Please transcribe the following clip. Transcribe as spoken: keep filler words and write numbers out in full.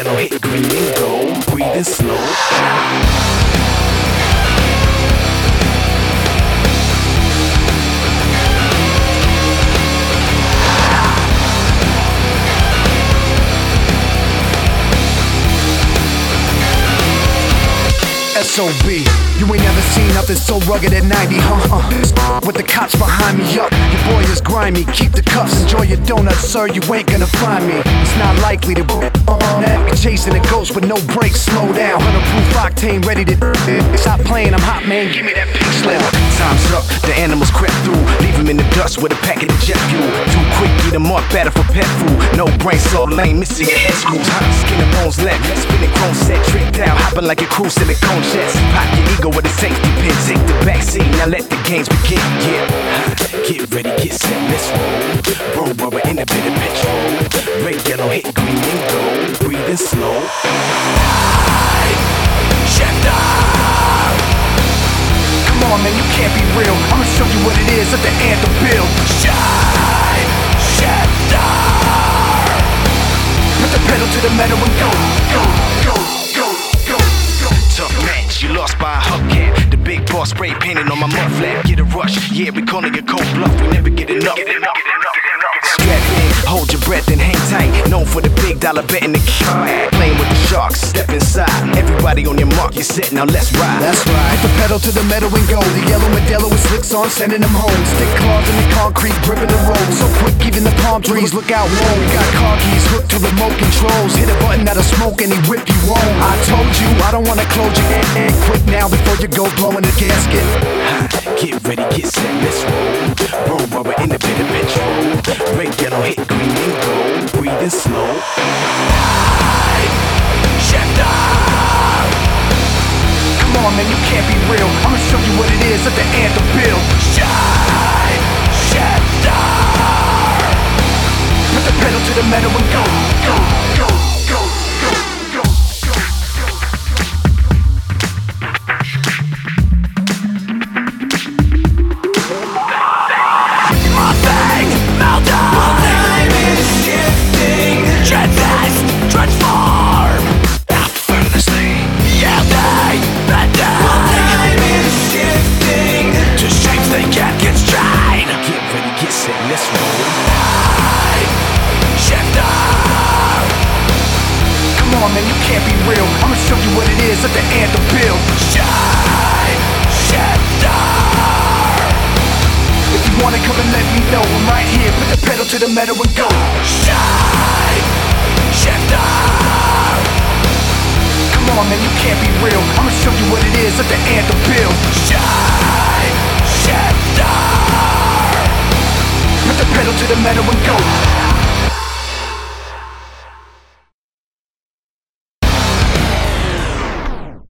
yellow, hit green and gold. Breathing slow. S O B, you ain't never seen nothing so rugged at ninety, huh? Uh, with the cops behind me, up. Your boy is grimy, keep the cuffs, enjoy your donuts, sir, you ain't gonna find me. It's not likely to uh, uh, chasing a ghost with no brakes, slow down. Hundred-proof octane, ready to uh, stop playing, I'm hot, man, give me that pink slip. Time's up, the animals crept through. Leave him in the dust with a packet of jet fuel. Too quick, eat him up, better for pet food. No brain, so lame, missing your head screws. Hot skin and bones left, spinning chrome set, tricked out, hopping like a cruise silicone chest. Pop your ego with a safety pin, take the backseat, now let the games begin. Yeah, get ready, get set, let's roll. Roll rubber in a bit of petrol. Red, yellow, hit green and gold. Breathing slow. Shifter. Come on, man, you can't be real. I'ma show you what it is, let the anthem build. Shine, shifter. Put the pedal to the metal and go, go, go, go, go, go. Tough match, you lost by a hubcap. The big boss spray painted on my mud flap. Get a rush, yeah, we calling it cold bluff. We never get enough. Get enough. Strap in, hold your breath and hang tight. Known for the big dollar bet in the key. Playing with the sharks, step inside. Everybody on your mark, you're set, now let's ride. That's right. Put the pedal to the metal and go. The yellow Modelo with slicks on, sending them home. Stick claws in the concrete, gripping the road. So quick, even the palm trees look out low. We got car keys hooked to remote controls. Hit a button that'll smoke and he whip you home. I told you, I don't wanna close your hand. Quick now before you go blowing the gasket. Get ready, get set, let's roll. Roll rubber in a bit of petrol. Red, yellow, hit green and gold. Breathing slow. Shifter. Come on, man, you can't be real. I'ma show you what it is, let the anthem build. Shine, shifter. Put the pedal to the metal and go, go, go, go, go, go, go. My thing, meltdown. My time is shifting. Dread fast, transform. Effortlessly. Yeah, they, bad day. My time is shifting. To shapes they can't constrain. Get ready, get set, let's roll. Shifter. Come on, man, you can't be real. I'ma show you what it is, let the anthem build. Shine, shifter. If you wanna come and let me know, I'm right here. Put the pedal to the metal and go. Shine, shifter. Come on, man, you can't be real. I'ma show you what it is, let the anthem build. Shine, shifter. Put the pedal to the metal and go.